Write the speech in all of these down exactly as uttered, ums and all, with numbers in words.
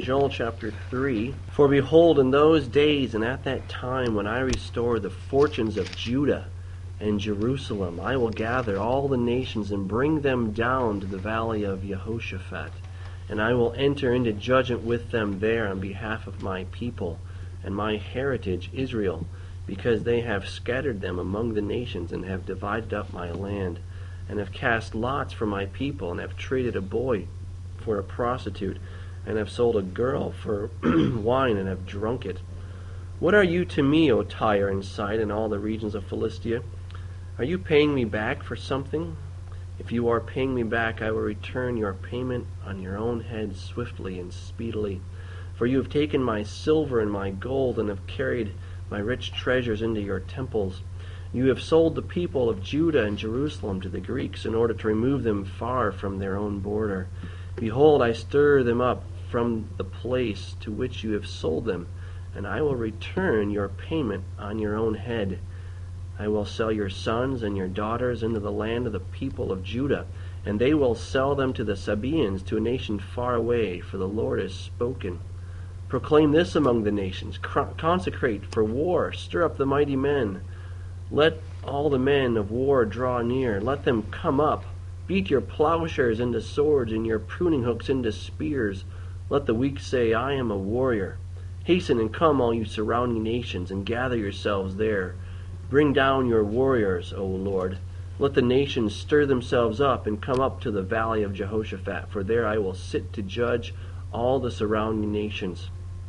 Joel chapter three. For behold, in those days and at that time when I restore the fortunes of Judah and Jerusalem, I will gather all the nations and bring them down to the valley of Jehoshaphat. And I will enter into judgment with them there on behalf of my people and my heritage Israel, because they have scattered them among the nations and have divided up my land, and have cast lots for my people, and have traded a boy for a prostitute, and have sold a girl for wine, and have drunk it. What are you to me, O Tyre and Sidon, and all the regions of Philistia? Are you paying me back for something? If you are paying me back, I will return your payment on your own head swiftly and speedily. For you have taken my silver and my gold, and have carried my rich treasures into your temples. You have sold the people of Judah and Jerusalem to the Greeks in order to remove them far from their own border. Behold, I stir them up from the place to which you have sold them, and I will return your payment on your own head. I will sell your sons and your daughters into the land of the people of Judah, and they will sell them to the Sabaeans, to a nation far away, for the Lord has spoken. Proclaim this among the nations, consecrate for war, stir up the mighty men. Let all the men of war draw near, let them come up. Beat your plowshares into swords and your pruning hooks into spears. Let the weak say, I am a warrior. Hasten and come, all you surrounding nations, and gather yourselves there. Bring down your warriors, O Lord. Let the nations stir themselves up and come up to the valley of Jehoshaphat, for there I will sit to judge all the surrounding nations.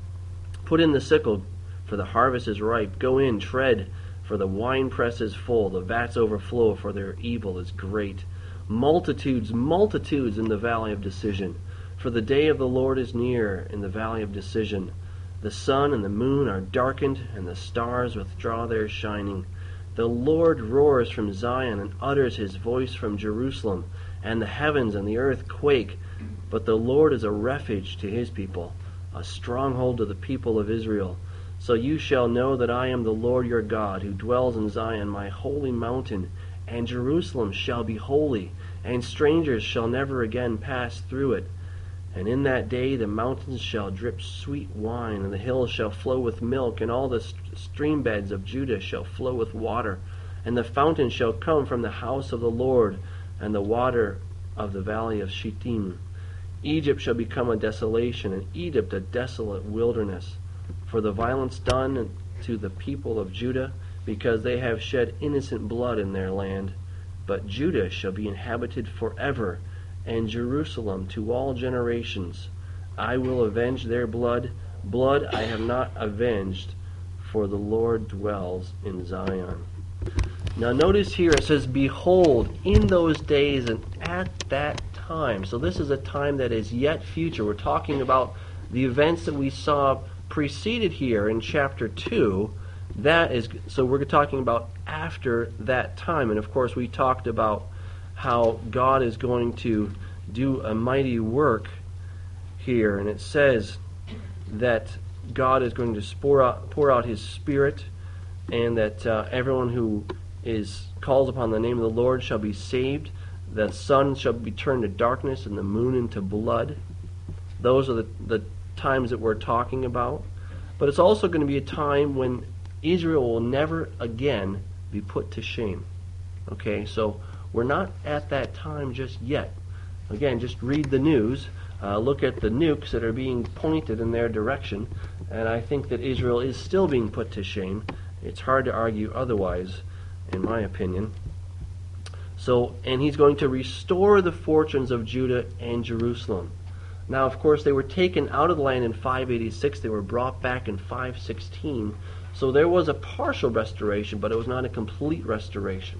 Put in the sickle, for the harvest is ripe. Go in, tread, for the winepress is full. The vats overflow, for their evil is great. Multitudes, multitudes in the valley of decision. For the day of the Lord is near in the valley of decision. The sun and the moon are darkened, and the stars withdraw their shining. The Lord roars from Zion and utters his voice from Jerusalem, and the heavens and the earth quake. But the Lord is a refuge to his people, a stronghold to the people of Israel. So you shall know that I am the Lord your God, who dwells in Zion, my holy mountain, and Jerusalem shall be holy, and strangers shall never again pass through it. And in that day the mountains shall drip sweet wine, and the hills shall flow with milk, and all the stream beds of Judah shall flow with water. And the fountain shall come from the house of the Lord, and the water of the valley of Shittim. Egypt shall become a desolation, and Egypt a desolate wilderness, for the violence done to the people of Judah, because they have shed innocent blood in their land. But Judah shall be inhabited forever, and Jerusalem to all generations. I will avenge their blood, blood I have not avenged, for the Lord dwells in Zion. Now notice here it says, behold, in those days and at that time. So this is a time that is yet future. We're talking about the events that we saw preceded here in chapter two. That is, so we're talking about after that time. And of course we talked about how God is going to do a mighty work here. And it says that God is going to pour out, pour out his Spirit, and that uh, everyone who is calls upon the name of the Lord shall be saved. The sun shall be turned to darkness and the moon into blood. Those are the, the times that we're talking about. But it's also going to be a time when Israel will never again be put to shame. Okay, so we're not at that time just yet. Again, just read the news. Uh, look at the nukes that are being pointed in their direction. And I think that Israel is still being put to shame. It's hard to argue otherwise, in my opinion. So, and he's going to restore the fortunes of Judah and Jerusalem. Now, of course, they were taken out of the land in five eighty-six. They were brought back in five sixteen. So there was a partial restoration, but it was not a complete restoration.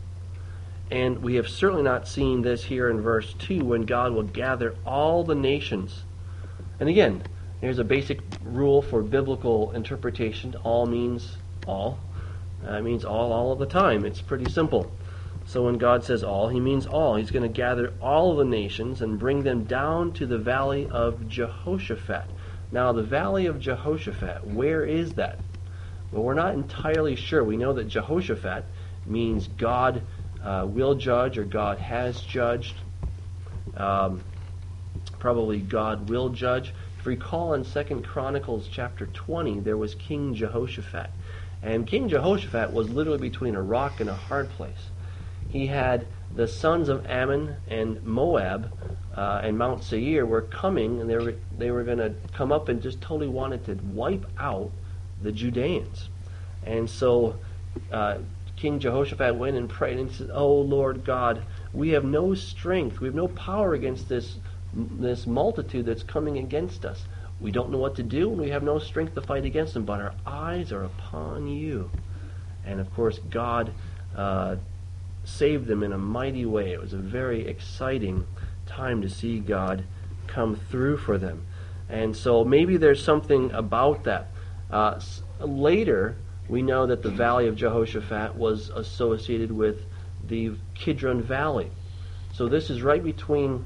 And we have certainly not seen this here in verse two, when God will gather all the nations. And again, there's a basic rule for biblical interpretation. All means all. Uh, it means all, all of the time. It's pretty simple. So when God says all, he means all. He's going to gather all of the nations and bring them down to the valley of Jehoshaphat. Now, the valley of Jehoshaphat, where is that? Well, we're not entirely sure. We know that Jehoshaphat means God uh, will judge, or God has judged. Um, probably God will judge. If you recall in Second Chronicles chapter twenty, there was King Jehoshaphat. And King Jehoshaphat was literally between a rock and a hard place. He had the sons of Ammon and Moab uh, and Mount Seir were coming, and they were, they were going to come up and just totally wanted to wipe out the Judeans. And so uh, King Jehoshaphat went and prayed and said, "Oh Lord God, we have no strength, we have no power against this this multitude that's coming against us. We don't know what to do, and we have no strength to fight against them, but our eyes are upon you." And of course, God uh, saved them in a mighty way. It was a very exciting time to see God come through for them. And so maybe there's something about that. Uh, later, we know that the Valley of Jehoshaphat was associated with the Kidron Valley. So this is right between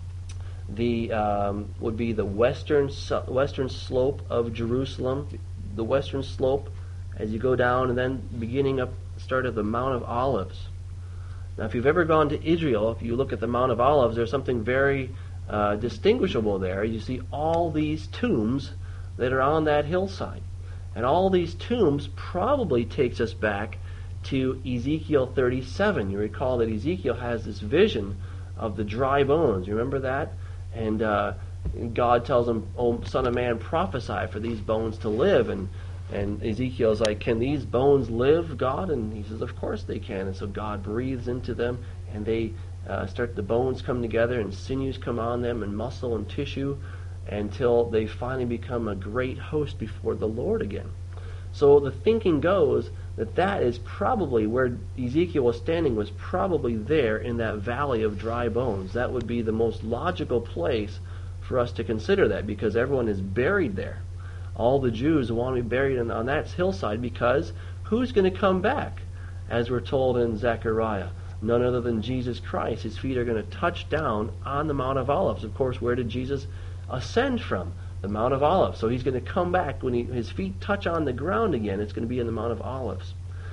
the um, would be the western western slope of Jerusalem, the western slope as you go down, and then beginning up start at the Mount of Olives. Now, if you've ever gone to Israel, if you look at the Mount of Olives, there's something very uh, distinguishable there. You see all these tombs that are on that hillside. And all these tombs probably takes us back to Ezekiel thirty-seven. You recall that Ezekiel has this vision of the dry bones. You remember that? And uh, God tells him, "Oh, son of man, prophesy for these bones to live." And And Ezekiel's like, "Can these bones live, God?" And he says, "Of course they can." And so God breathes into them, and they uh, start, the bones come together, and sinews come on them, and muscle and tissue, until they finally become a great host before the Lord again. So the thinking goes that that is probably where Ezekiel was standing, was probably there in that valley of dry bones. That would be the most logical place for us to consider that, because everyone is buried there. All the Jews want to be buried on, on that hillside, because who's going to come back? As we're told in Zechariah, none other than Jesus Christ. His feet are going to touch down on the Mount of Olives. Of course, where did Jesus ascend from? The Mount of Olives. So he's going to come back. When he, his feet touch on the ground again, it's going to be in the Mount of Olives.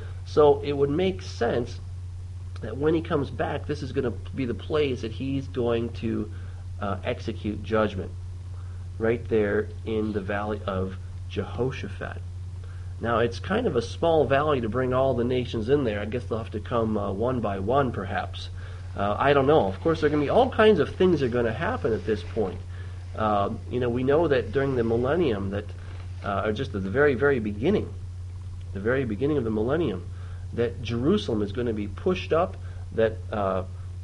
So it would make sense that when he comes back, this is going to be the place that he's going to uh, execute judgment. Right there in the valley of Jehoshaphat. Now, it's kind of a small valley to bring all the nations in there. I guess they'll have to come uh, one by one, perhaps. Uh, I don't know. Of course, there are going to be all kinds of things that are going to happen at this point. Uh, you know, we know that during the millennium, that, uh, or just at the very, very beginning, the very beginning of the millennium, that Jerusalem is going to be pushed up, that uh,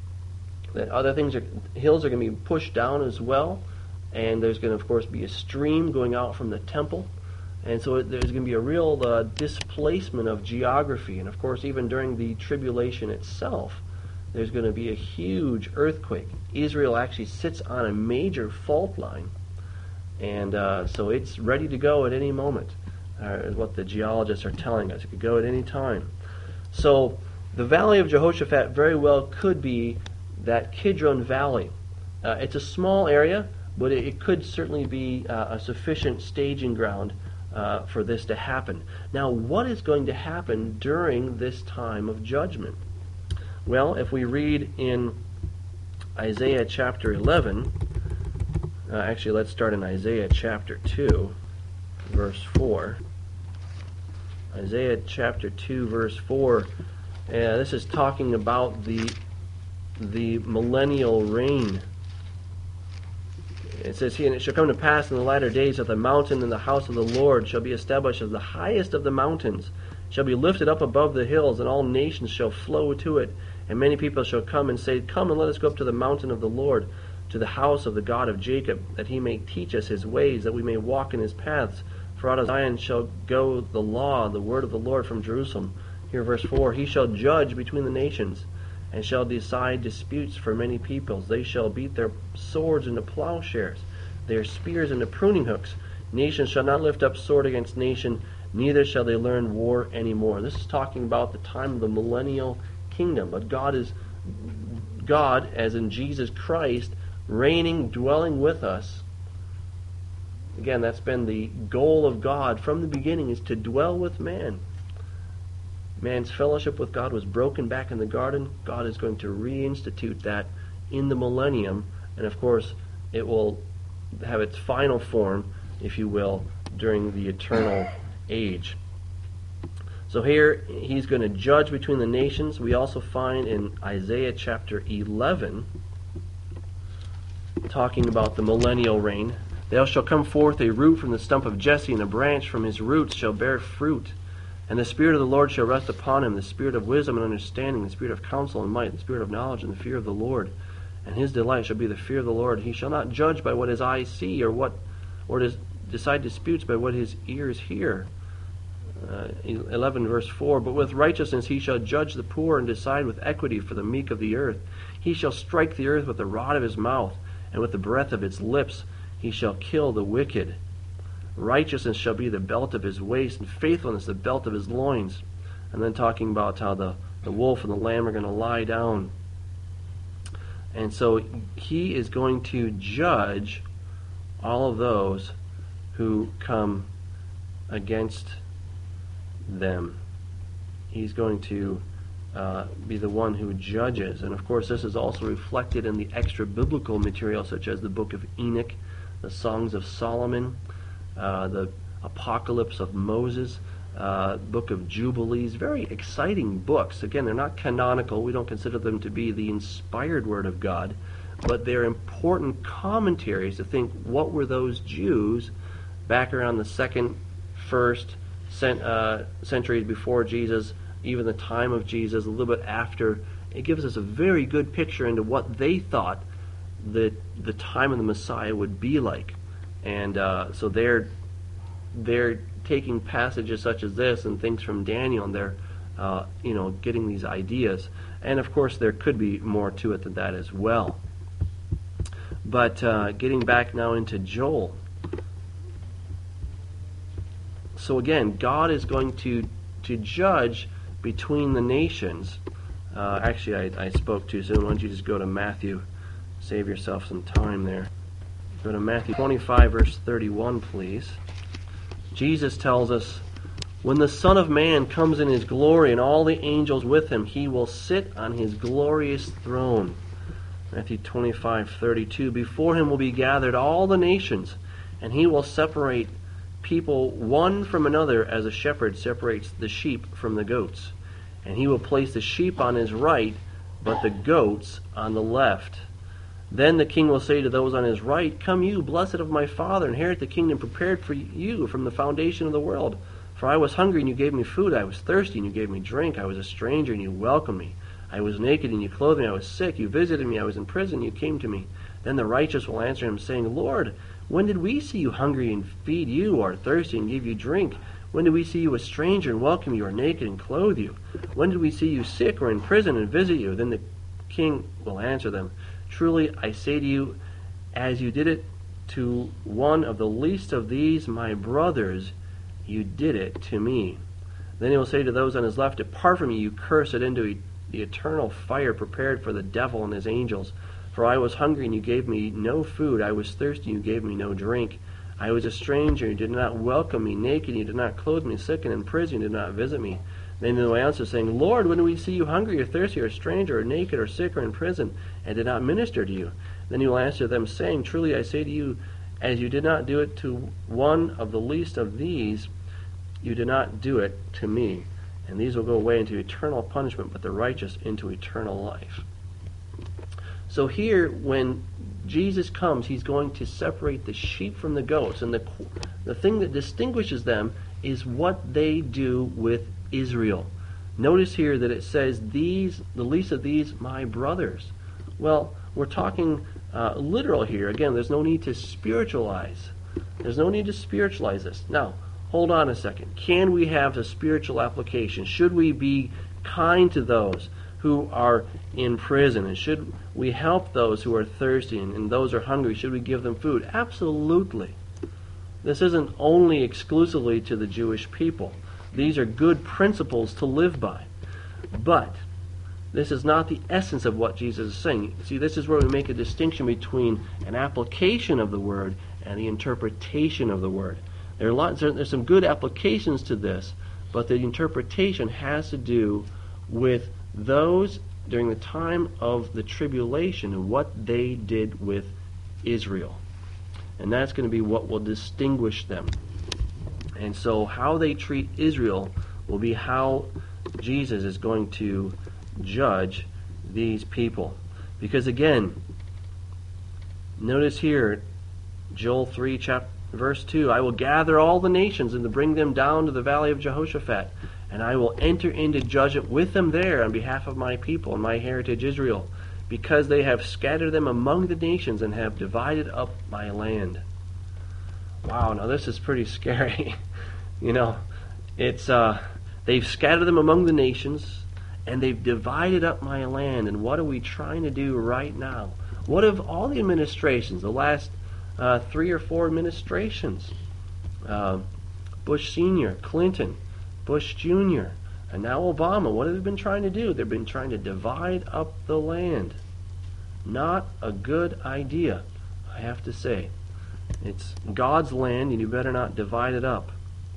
that other things, are, hills are going to be pushed down as well. And there's going to, of course, be a stream going out from the temple. And so there's going to be a real uh, displacement of geography. And, of course, even during the tribulation itself, there's going to be a huge earthquake. Israel actually sits on a major fault line. And uh, so it's ready to go at any moment, uh, is what the geologists are telling us. It could go at any time. So the Valley of Jehoshaphat very well could be that Kidron Valley. Uh, it's a small area, but it could certainly be uh, a sufficient staging ground uh, for this to happen. Now, what is going to happen during this time of judgment? Well, if we read in Isaiah chapter eleven, uh, actually let's start in Isaiah chapter two, verse four. Isaiah chapter two, verse four. Uh, this is talking about the, the millennial reign. It says here, "And it shall come to pass in the latter days that the mountain and the house of the Lord shall be established as the highest of the mountains, shall be lifted up above the hills, and all nations shall flow to it. And many people shall come and say, Come and let us go up to the mountain of the Lord, to the house of the God of Jacob, that he may teach us his ways, that we may walk in his paths. For out of Zion shall go the law, the word of the Lord from Jerusalem." Here, verse four, "He shall judge between the nations, and shall decide disputes for many peoples. They shall beat their swords into plowshares, their spears into pruning hooks. Nation shall not lift up sword against nation, neither shall they learn war anymore." This is talking about the time of the millennial kingdom. But God is, God, as in Jesus Christ, reigning, dwelling with us. Again, that's been the goal of God from the beginning, is to dwell with man. Man's fellowship with God was broken back in the garden. God is going to reinstitute that in the millennium. And of course, it will have its final form, if you will, during the eternal age. So here he's going to judge between the nations. We also find in Isaiah chapter eleven, talking about the millennial reign, there shall come forth a root from the stump of Jesse, and a branch from his roots shall bear fruit. And the Spirit of the Lord shall rest upon him, the Spirit of wisdom and understanding, the Spirit of counsel and might, the Spirit of knowledge and the fear of the Lord. And his delight shall be the fear of the Lord. He shall not judge by what his eyes see, or what, or dis- decide disputes by what his ears hear. Uh, eleven verse four, but with righteousness he shall judge the poor, and decide with equity for the meek of the earth. He shall strike the earth with the rod of his mouth, and with the breath of its lips he shall kill the wicked. Righteousness shall be the belt of his waist, and faithfulness the belt of his loins. And then talking about how the, the wolf and the lamb are going to lie down. And so he is going to judge all of those who come against them. He's going to uh, be the one who judges. And of course this is also reflected in the extra biblical material, such as the book of Enoch, the Songs of Solomon, uh, the Apocalypse of Moses, uh, book of Jubilees. Very exciting books. Again, they're not canonical. We don't consider them to be the inspired word of God, but they're important commentaries to think, what were those Jews back around the second, first cent, uh, centuries before Jesus, even the time of Jesus, a little bit after. It gives us a very good picture into what they thought the the time of the Messiah would be like. And uh, so they're they're taking passages such as this and things from Daniel, and they're uh, you know getting these ideas. And of course there could be more to it than that as well. But uh, getting back now into Joel. So again, God is going to to judge between the nations. Uh, actually, I, I spoke too soon. Why don't you just go to Matthew? Save yourself some time there. Go to Matthew twenty-five, verse thirty-one, please. Jesus tells us, when the Son of Man comes in his glory and all the angels with him, he will sit on his glorious throne. Matthew twenty-five, thirty-two. Before him will be gathered all the nations, and he will separate people one from another, as a shepherd separates the sheep from the goats. And he will place the sheep on his right, but the goats on the left. Then the king will say to those on his right, come you, blessed of my Father, inherit the kingdom prepared for you from the foundation of the world. For I was hungry, and you gave me food. I was thirsty, and you gave me drink. I was a stranger, and you welcomed me. I was naked, and you clothed me. I was sick, you visited me. I was in prison, and you came to me. Then the righteous will answer him, saying, Lord, when did we see you hungry and feed you, or thirsty and give you drink? When did we see you a stranger and welcome you, or naked and clothe you? When did we see you sick or in prison and visit you? Then the king will answer them, truly I say to you, as you did it to one of the least of these my brothers, you did it to me. Then he will say to those on his left, depart from me, you cursed, into the eternal fire prepared for the devil and his angels. For I was hungry, and you gave me no food. I was thirsty, and you gave me no drink. I was a stranger, and you did not welcome me. Naked, and you did not clothe me. Sick and in prison, you did not visit me. Then they will answer, saying, Lord, when did we see you hungry, or thirsty, or a stranger, or naked, or sick, or in prison, and did not minister to you? Then he will answer them, saying, truly I say to you, as you did not do it to one of the least of these, you did not do it to me. And these will go away into eternal punishment, but the righteous into eternal life. So here, when Jesus comes, he's going to separate the sheep from the goats. And the, the thing that distinguishes them is what they do with Israel. Notice here that it says, these, the least of these, my brothers. Well, we're talking uh, literal here. Again, there's no need to spiritualize. There's no need to spiritualize this. Now, hold on a second. Can we have a spiritual application? Should we be kind to those who are in prison? And should we help those who are thirsty and, and those who are hungry? Should we give them food? Absolutely. This isn't only exclusively to the Jewish people. These are good principles to live by. But this is not the essence of what Jesus is saying. See, this is where we make a distinction between an application of the word and the interpretation of the word. There are lots, there's some good applications to this, but the interpretation has to do with those during the time of the tribulation and what they did with Israel. And that's going to be what will distinguish them. And so how they treat Israel will be how Jesus is going to judge these people. Because again, notice here, Joel three, chapter, verse two, I will gather all the nations and to bring them down to the valley of Jehoshaphat, and I will enter into judgment with them there on behalf of my people and my heritage Israel, because they have scattered them among the nations and have divided up my land. Wow, now this is pretty scary. You know, it's uh, they've scattered them among the nations, and they've divided up my land. And what are we trying to do right now? What of all the administrations, the last uh, three or four administrations? Uh, Bush Senior, Clinton, Bush Junior, and now Obama. What have they been trying to do? They've been trying to divide up the land. Not a good idea, I have to say. It's God's land, and you better not divide it up.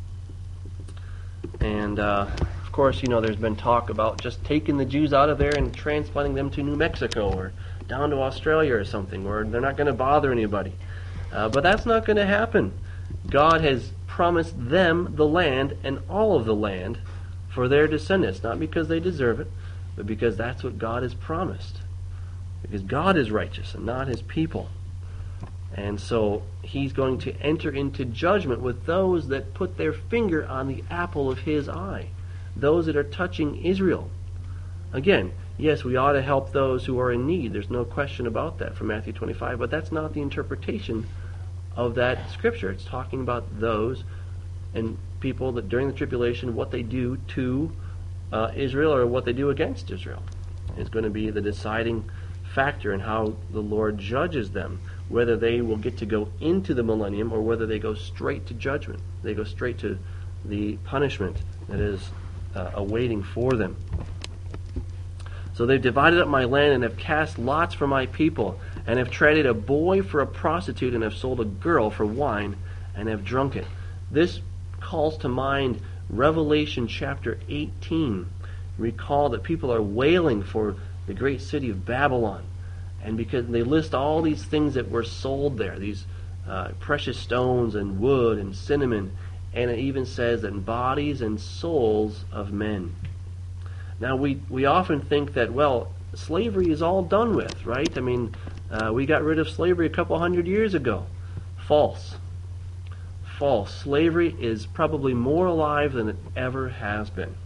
And, uh, of course, you know, there's been talk about just taking the Jews out of there and transplanting them to New Mexico or down to Australia or something, where they're not going to bother anybody. Uh, but that's not going to happen. God has promised them the land and all of the land for their descendants, not because they deserve it, but because that's what God has promised. Because God is righteous and not his people. And so he's going to enter into judgment with those that put their finger on the apple of his eye, those that are touching Israel. Again, yes, we ought to help those who are in need. There's no question about that from Matthew twenty-five, but that's not the interpretation of that scripture. It's talking about those and people that during the tribulation, what they do to uh, Israel or what they do against Israel is going to be the deciding factor in how the Lord judges them, whether they will get to go into the millennium or whether they go straight to judgment. They go straight to the punishment that is uh, awaiting for them. So they've divided up my land and have cast lots for my people, and have traded a boy for a prostitute, and have sold a girl for wine, and have drunk it. This calls to mind Revelation chapter eighteen. Recall that people are wailing for the great city of Babylon, and because they list all these things that were sold there, these uh, precious stones and wood and cinnamon, and it even says that bodies and souls of men. Now we, we often think that, well, slavery is all done with, right? I mean, uh, we got rid of slavery a couple hundred years ago. False. False. Slavery is probably more alive than it ever has been.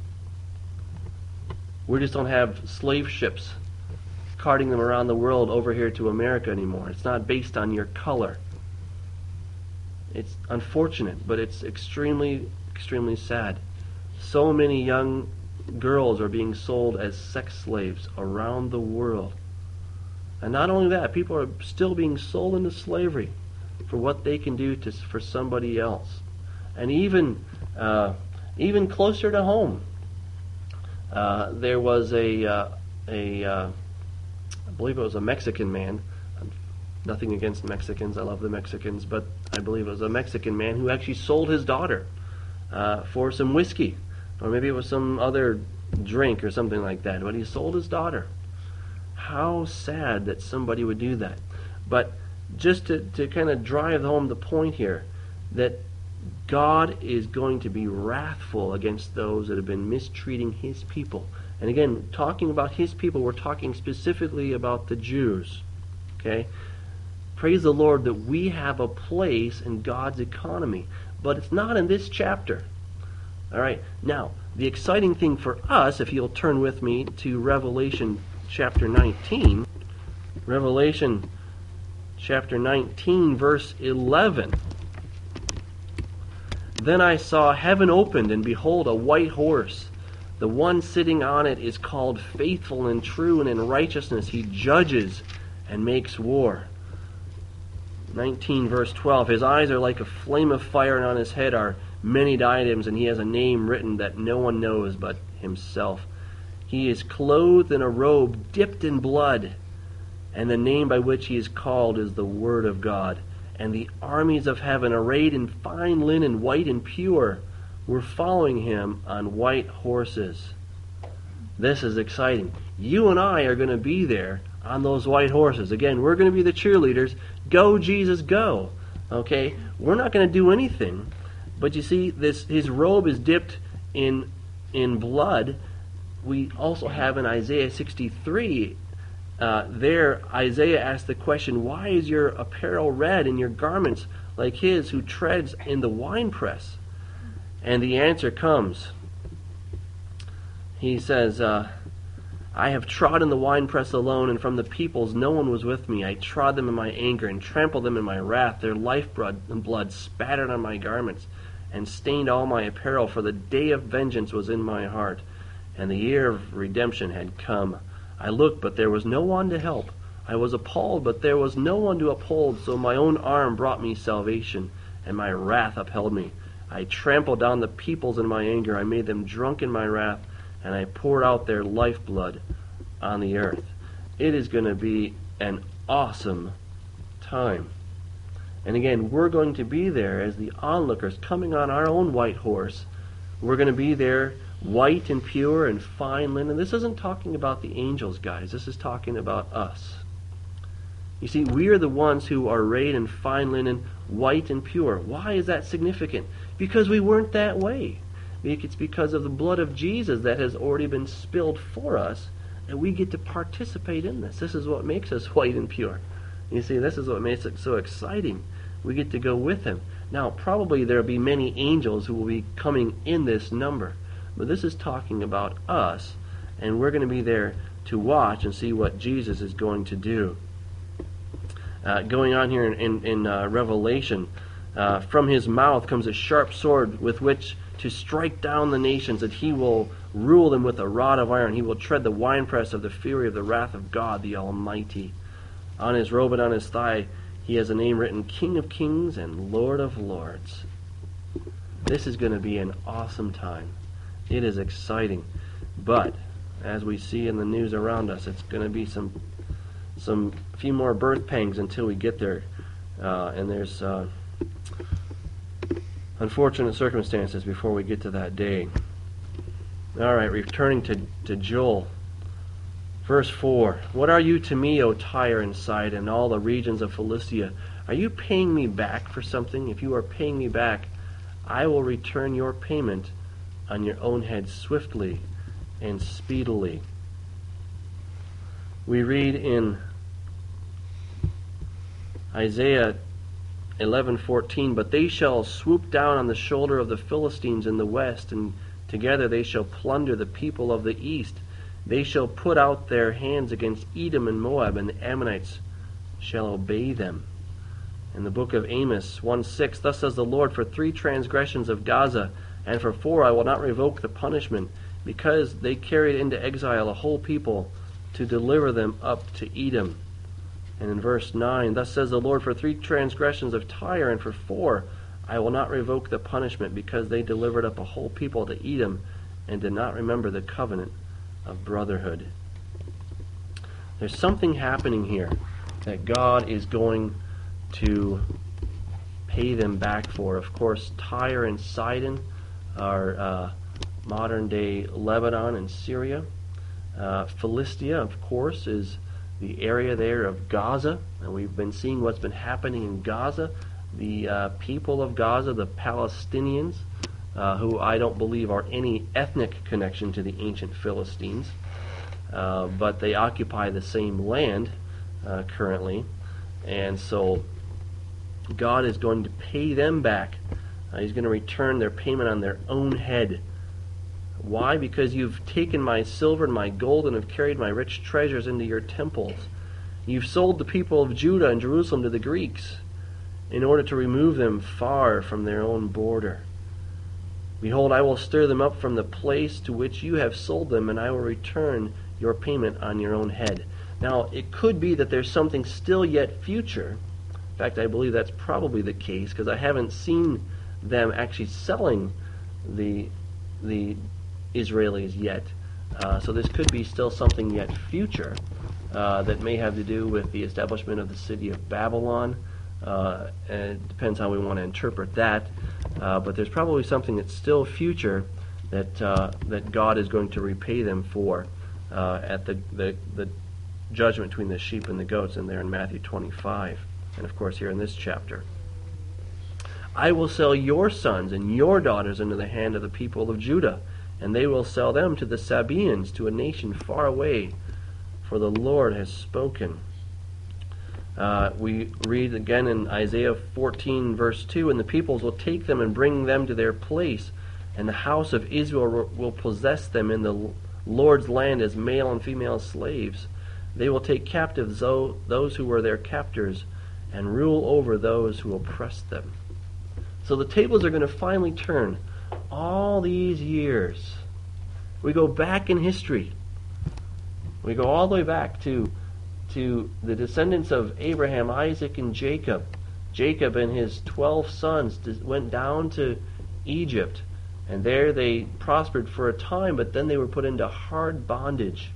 We just don't have slave ships carting them around the world over here to America anymore. It's not based on your color. It's unfortunate, but it's extremely, extremely sad. So many young girls are being sold as sex slaves around the world. And not only that, people are still being sold into slavery for what they can do to for somebody else. And even uh, even closer to home, uh, there was a uh, a uh, I believe it was a Mexican man. Nothing against Mexicans, I love the Mexicans, but I believe it was a Mexican man who actually sold his daughter uh, for some whiskey, or maybe it was some other drink or something like that. But he sold his daughter. How sad that somebody would do that. But just to, to kind of drive home the point here, that God is going to be wrathful against those that have been mistreating his people. And again, talking about his people, we're talking specifically about the Jews. Okay? Praise the Lord that we have a place in God's economy. But it's not in this chapter. All right. Now, the exciting thing for us, if you'll turn with me to Revelation chapter nineteen. Revelation chapter nineteen, verse eleven. Then I saw heaven opened, and behold, a white horse. The one sitting on it is called Faithful and True, and in righteousness he judges and makes war. nineteen, verse twelve. His eyes are like a flame of fire, and on his head are many diadems, and he has a name written that no one knows but himself. He is clothed in a robe dipped in blood, and the name by which he is called is the Word of God. And the armies of heaven, arrayed in fine linen, white and pure, were following him on white horses. This is exciting. You and I are going to be there on those white horses. Again, we're going to be the cheerleaders. Go, Jesus, go. Okay, we're not going to do anything. But you see, this his robe is dipped in in blood. We also have in Isaiah sixty-three, uh, there Isaiah asked the question, why is your apparel red and your garments like his who treads in the winepress? And the answer comes. He says, uh, I have trodden the winepress alone, and from the peoples no one was with me. I trod them in my anger and trampled them in my wrath. Their lifeblood and blood spattered on my garments and stained all my apparel, for the day of vengeance was in my heart, and the year of redemption had come. I looked, but there was no one to help. I was appalled, but there was no one to uphold, so my own arm brought me salvation, and my wrath upheld me. I trampled down the peoples in my anger. I made them drunk in my wrath, and I poured out their lifeblood on the earth. It is going to be an awesome time. And again, we're going to be there as the onlookers coming on our own white horse. We're going to be there white and pure and fine linen. This isn't talking about the angels, guys. This is talking about us. You see, we are the ones who are arrayed in fine linen, white and pure. Why is that significant? Because we weren't that way. It's because of the blood of Jesus that has already been spilled for us, and we get to participate in this. This is what makes us white and pure. You see, this is what makes it so exciting. We get to go with him. Now, probably there will be many angels who will be coming in this number, but this is talking about us, and we're going to be there to watch and see what Jesus is going to do. Uh, going on here in, in, in uh, Revelation, uh, from his mouth comes a sharp sword with which to strike down the nations, that he will rule them with a rod of iron. He will tread the winepress of the fury of the wrath of God the Almighty. On his robe and on his thigh he has a name written, King of Kings and Lord of Lords. This is going to be an awesome time. It is exciting. But, as we see in the news around us, it's going to be some some few more birth pangs until we get there. Uh, and there's uh, unfortunate circumstances before we get to that day. All right, returning to, to Joel. Verse four, What are you to me, O Tyre and Sidon, and all the regions of Philistia? Are you paying me back for something? If you are paying me back, I will return your payment on your own head swiftly and speedily. We read in Isaiah eleven fourteen, But they shall swoop down on the shoulder of the Philistines in the west, and together they shall plunder the people of the east. They shall put out their hands against Edom and Moab, and the Ammonites shall obey them. In the book of Amos one six, Thus says the Lord, For three transgressions of Gaza, and for four I will not revoke the punishment, because they carried into exile a whole people to deliver them up to Edom. And in verse nine, Thus says the Lord, For three transgressions of Tyre, and for four I will not revoke the punishment, because they delivered up a whole people to Edom, and did not remember the covenant of brotherhood. There's something happening here that God is going to pay them back for. Of course, Tyre and Sidon are uh, modern-day Lebanon and Syria. Uh, Philistia, of course, is the area there of Gaza, and we've been seeing what's been happening in Gaza. The uh, people of Gaza, the Palestinians, uh, who I don't believe are any ethnic connection to the ancient Philistines, uh, but they occupy the same land uh, currently, and so God is going to pay them back. Uh, he's going to return their payment on their own head. Why? Because you've taken my silver and my gold and have carried my rich treasures into your temples. You've sold the people of Judah and Jerusalem to the Greeks in order to remove them far from their own border. Behold, I will stir them up from the place to which you have sold them, and I will return your payment on your own head. Now, it could be that there's something still yet future. In fact, I believe that's probably the case, because I haven't seen them actually selling the the Israelis yet. Uh, so this could be still something yet future uh, that may have to do with the establishment of the city of Babylon. Uh, and it depends how we want to interpret that. Uh, but there's probably something that's still future that uh, that God is going to repay them for uh, at the, the the judgment between the sheep and the goats, and there in Matthew twenty-five, and of course here in this chapter. I will sell your sons and your daughters into the hand of the people of Judah, and they will sell them to the Sabaeans, to a nation far away, for the Lord has spoken. Uh, we read again in Isaiah fourteen, verse two, and the peoples will take them and bring them to their place, and the house of Israel will possess them in the Lord's land as male and female slaves. They will take captives those who were their captors, and rule over those who oppressed them. So the tables are going to finally turn. All these years, we go back in history. We go all the way back to to the descendants of Abraham, Isaac, and Jacob. Jacob and his twelve sons went down to Egypt, and there they prospered for a time, but then they were put into hard bondage.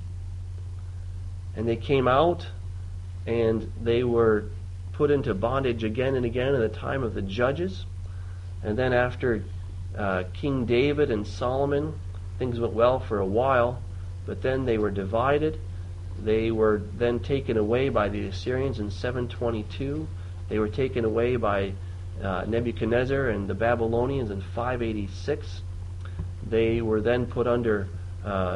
And they came out, and they were put into bondage again and again in the time of the judges. And then after uh, King David and Solomon, things went well for a while, but then they were divided. They were then taken away by the Assyrians in seven twenty-two. They were taken away by uh, Nebuchadnezzar and the Babylonians in five eighty-six. They were then put under uh,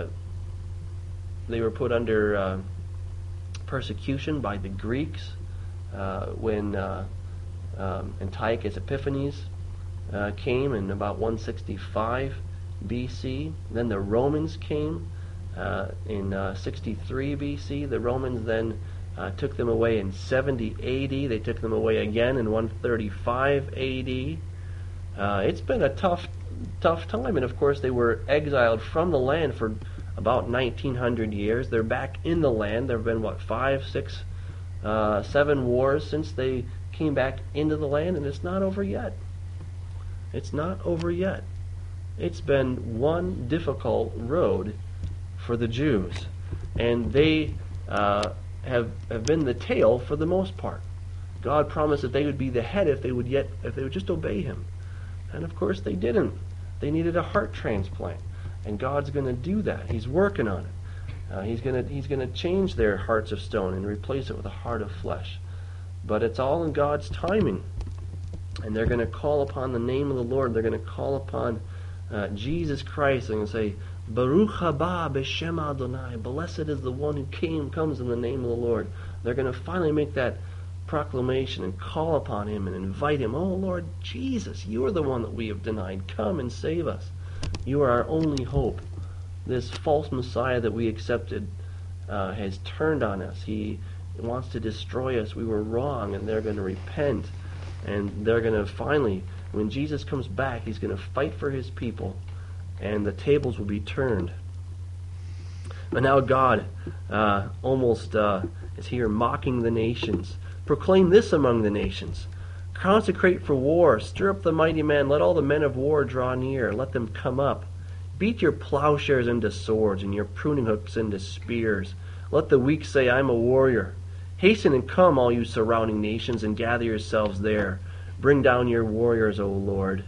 they were put under uh, persecution by the Greeks uh, when uh, um, Antiochus Epiphanes uh, came in about one sixty-five B C. Then the Romans came uh, in uh, sixty-three B C. The Romans then uh, took them away in seventy A D. They took them away again in one thirty-five A D. Uh, it's been a tough, tough time, and of course they were exiled from the land for about nineteen hundred years. They're back in the land. There have been, what, five, six, uh, seven wars since they came back into the land, and it's not over yet. It's not over yet. It's been one difficult road for the Jews, and they uh, have have been the tail for the most part. God promised that they would be the head if they would yet if they would just obey Him, and of course they didn't. They needed a heart transplant, and God's going to do that. He's working on it. Uh, he's going to He's going to change their hearts of stone and replace it with a heart of flesh. But it's all in God's timing, and they're going to call upon the name of the Lord. They're going to call upon uh, Jesus Christ and say, Baruch haba b'shem Adonai. Blessed is the one who came, comes in the name of the Lord. They're going to finally make that proclamation and call upon Him and invite Him. Oh Lord Jesus, You are the one that we have denied. Come and save us. You are our only hope. This false Messiah that we accepted uh, has turned on us. He wants to destroy us. We were wrong, and they're going to repent. And they're going to finally, when Jesus comes back, He's going to fight for His people, and the tables will be turned. But now God uh, almost uh, is here mocking the nations. Proclaim this among the nations. Consecrate for war. Stir up the mighty men. Let all the men of war draw near. Let them come up. Beat your plowshares into swords and your pruning hooks into spears. Let the weak say, I'm a warrior. Hasten and come, all you surrounding nations, and gather yourselves there. Bring down your warriors, O Lord.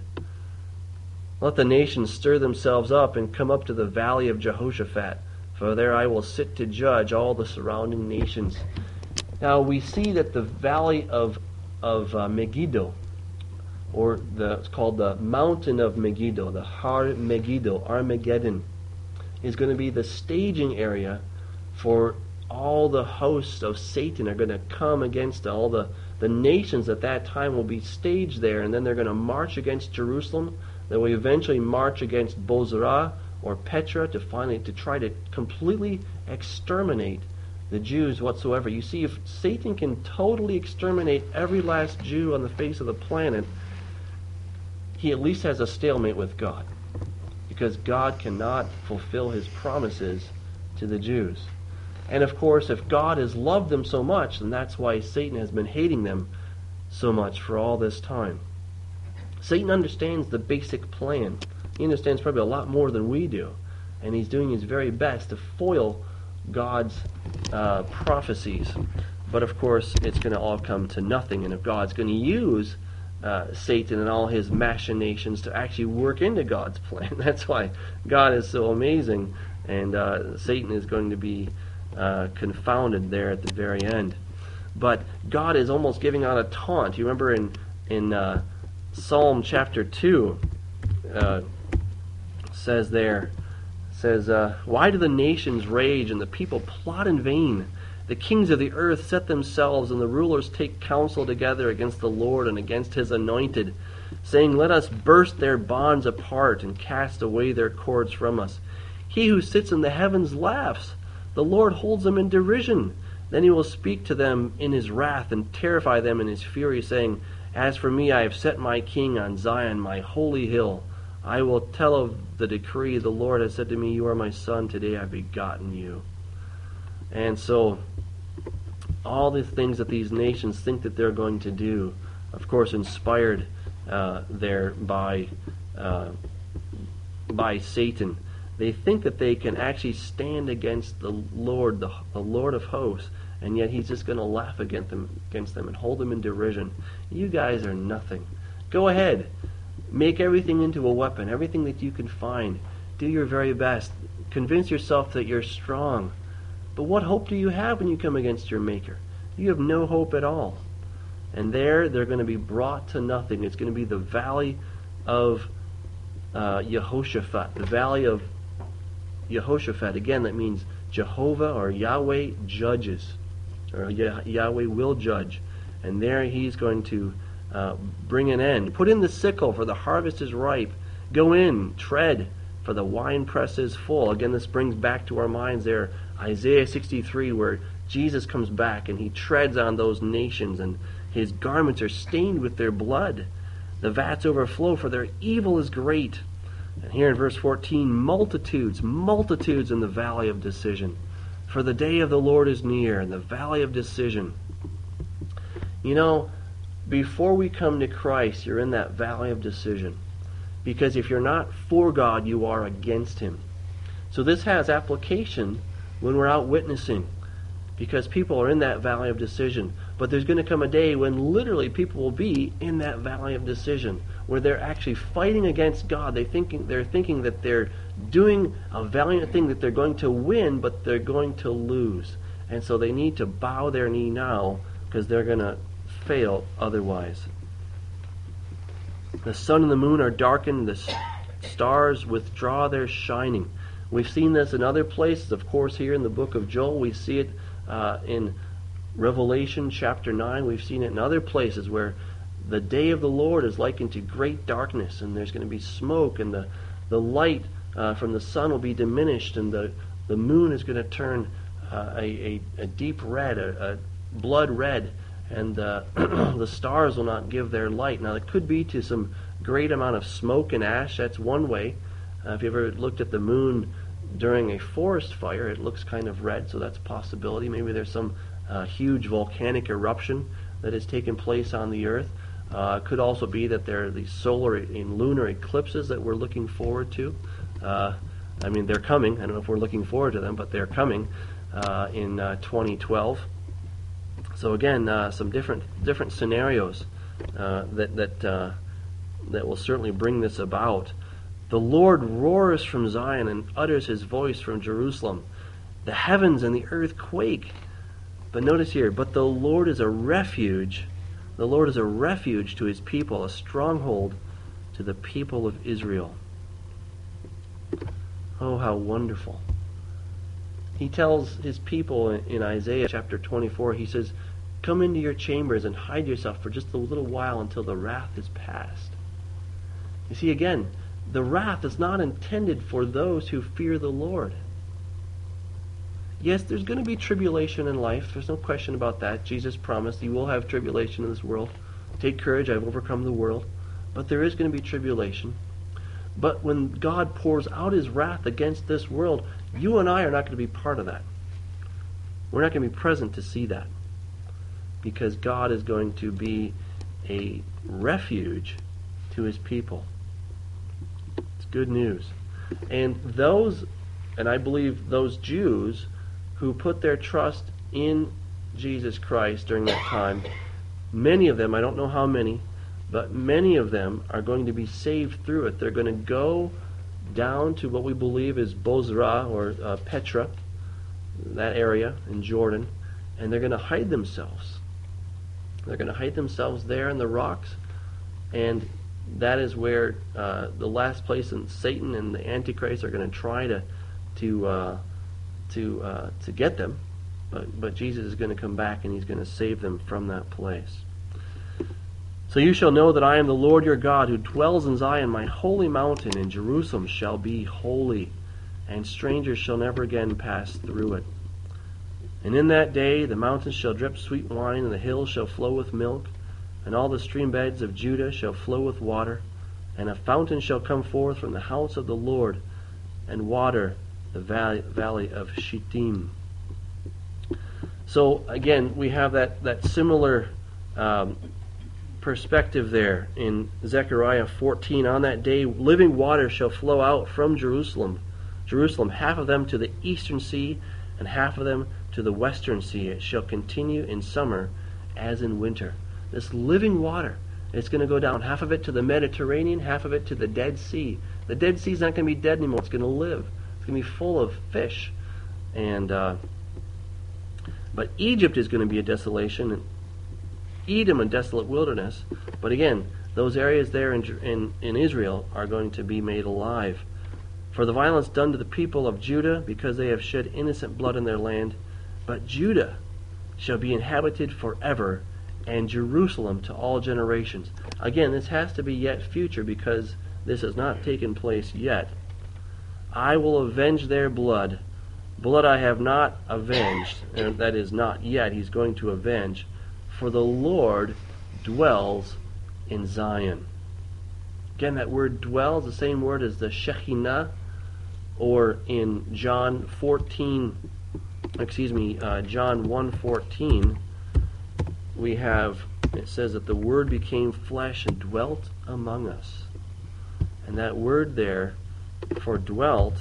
Let the nations stir themselves up and come up to the valley of Jehoshaphat, for there I will sit to judge all the surrounding nations. Now we see that the valley of of uh, Megiddo, or the, it's called the mountain of Megiddo, the Har Megiddo, Armageddon, is going to be the staging area for all the hosts of Satan are going to come against all the, the nations at that time will be staged there, and then they're going to march against Jerusalem. They will eventually march against Bozrah or Petra to finally to try to completely exterminate the Jews whatsoever. You see, if Satan can totally exterminate every last Jew on the face of the planet, he at least has a stalemate with God, because God cannot fulfill His promises to the Jews. And of course, if God has loved them so much, then that's why Satan has been hating them so much for all this time. Satan understands the basic plan. He understands probably a lot more than we do, and he's doing his very best to foil God's uh, prophecies. But of course, it's going to all come to nothing, and if God's going to use uh, Satan and all his machinations to actually work into God's plan, that's why God is so amazing, and uh, Satan is going to be uh, confounded there at the very end. But God is almost giving out a taunt. You remember in in uh, Psalm chapter two uh, says there, says, uh, Why do the nations rage and the people plot in vain? The kings of the earth set themselves, and the rulers take counsel together against the Lord and against his anointed, saying, Let us burst their bonds apart and cast away their cords from us. He who sits in the heavens laughs. The Lord holds them in derision. Then he will speak to them in his wrath and terrify them in his fury, saying, As for me, I have set my king on Zion, my holy hill. I will tell of the decree. The Lord has said to me, You are my son. Today I have begotten you. And so, all the things that these nations think that they're going to do, of course, inspired uh, there by uh, by Satan. They think that they can actually stand against the Lord, the, the Lord of hosts, and yet he's just going to laugh against them, against them and hold them in derision. You guys are nothing. Go ahead. Make everything into a weapon, everything that you can find. Do your very best. Convince yourself that you're strong. But what hope do you have when you come against your Maker? You have no hope at all. And there, they're going to be brought to nothing. It's going to be the valley of uh, Jehoshaphat, the valley of Jehoshaphat. Again, that means Jehovah or Yahweh judges, or Yahweh will judge. And there he's going to uh, bring an end. Put in the sickle, for the harvest is ripe. Go in, tread, for the winepress is full. Again, this brings back to our minds there Isaiah sixty-three, where Jesus comes back and he treads on those nations, and his garments are stained with their blood. The vats overflow, for their evil is great. And here in verse fourteen, multitudes, multitudes in the valley of decision. For the day of the Lord is near, in the valley of decision. You know, before we come to Christ, you're in that valley of decision. Because if you're not for God, you are against him. So this has application when we're out witnessing, because people are in that valley of decision. But there's going to come a day when literally people will be in that valley of decision, where they're actually fighting against God. They thinking they're thinking that they're doing a valiant thing, that they're going to win, but they're going to lose. And so they need to bow their knee now, because they're going to fail otherwise. The sun and the moon are darkened, the stars withdraw their shining. We've seen this in other places. Of course, here in the book of Joel, we see it uh, in Revelation chapter nine. We've seen it in other places where the day of the Lord is likened to great darkness, and there's going to be smoke, and the, the light uh, from the sun will be diminished, and the, the moon is going to turn uh, a, a, a deep red, a, a blood red, and uh, the stars will not give their light. Now, it could be to some great amount of smoke and ash. That's one way. Uh, if you ever looked at the moon during a forest fire, it looks kind of red, so that's a possibility. Maybe there's some uh, huge volcanic eruption that has taken place on the earth. Uh, it could also be that there are these solar and lunar eclipses that we're looking forward to. Uh, I mean, they're coming. I don't know if we're looking forward to them, but they're coming uh, in uh, twenty twelve. So again, uh, some different different scenarios uh, that that uh, that will certainly bring this about. The Lord roars from Zion and utters his voice from Jerusalem. The heavens and the earth quake. But notice here, but the Lord is a refuge. The Lord is a refuge to his people, a stronghold to the people of Israel. Oh, how wonderful. He tells his people in Isaiah chapter twenty-four, he says, Come into your chambers and hide yourself for just a little while until the wrath is past. You see, again, the wrath is not intended for those who fear the Lord. Yes, there's going to be tribulation in life. There's no question about that. Jesus promised you will have tribulation in this world. Take courage, I've overcome the world. But there is going to be tribulation. But when God pours out his wrath against this world, you and I are not going to be part of that. We're not going to be present to see that. Because God is going to be a refuge to his people. It's good news. And those, and I believe those Jews who put their trust in Jesus Christ during that time, many of them, I don't know how many, but many of them are going to be saved through it. They're going to go down to what we believe is Bozrah or uh, Petra, that area in Jordan, and they're going to hide themselves. They're going to hide themselves there in the rocks, and that is where uh, the last place, and Satan and the Antichrist are going to try to to uh, to uh, to get them, but but Jesus is going to come back and he's going to save them from that place. So you shall know that I am the Lord your God, who dwells in Zion, my holy mountain, and Jerusalem shall be holy, and strangers shall never again pass through it. And in that day the mountains shall drip sweet wine, and the hills shall flow with milk, and all the stream beds of Judah shall flow with water, and a fountain shall come forth from the house of the Lord, and water the valley, valley of Shittim. So again, we have that, that similar um, perspective there in Zechariah fourteen. On that day living water shall flow out from Jerusalem, Jerusalem, half of them to the eastern sea, and half of them to the western sea. It shall continue in summer as in winter. This living water, it's going to go down, half of it to the Mediterranean, half of it to the Dead Sea. The Dead Sea is not going to be dead anymore. It's going to live. It's going to be full of fish. And uh, but Egypt is going to be a desolation, and Edom a desolate wilderness. But again, those areas there in, in, in Israel are going to be made alive. For the violence done to the people of Judah, because they have shed innocent blood in their land. But Judah shall be inhabited forever, and Jerusalem to all generations. Again, this has to be yet future, because this has not taken place yet. I will avenge their blood. Blood I have not avenged, and that is not yet, he's going to avenge. For the Lord dwells in Zion. Again, that word dwell is the same word as the Shekhinah, or in John fourteen, excuse me, uh, John one fourteen, we have, it says that the Word became flesh and dwelt among us. And that word there for dwelt,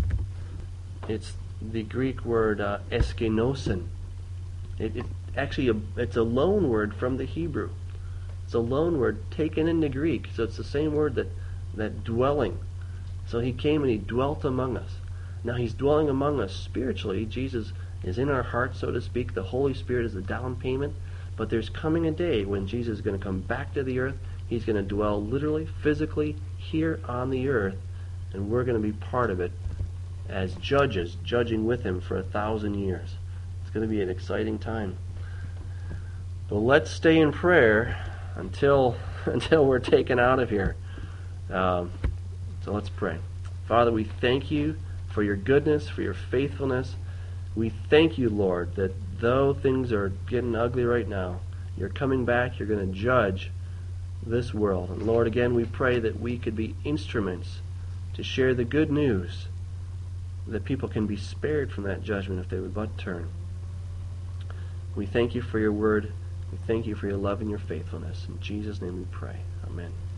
it's the Greek word uh, eskenosin. It, it actually a, it's a loan word from the Hebrew. It's a loan word taken into Greek, so it's the same word that that dwelling. So he came and he dwelt among us. Now he's dwelling among us spiritually. Jesus is in our hearts, so to speak. The Holy Spirit is the down payment. But there's coming a day when Jesus is going to come back to the earth. He's going to dwell literally, physically here on the earth, and we're going to be part of it as judges, judging with him for a thousand years. It's going to be an exciting time. Well, let's stay in prayer until until we're taken out of here. Um, so let's pray. Father, we thank you for your goodness, for your faithfulness. We thank you, Lord, that though things are getting ugly right now, you're coming back, you're going to judge this world. And Lord, again, we pray that we could be instruments to share the good news, that people can be spared from that judgment if they would but turn. We thank you for your word. We thank you for your love and your faithfulness. In Jesus' name we pray. Amen.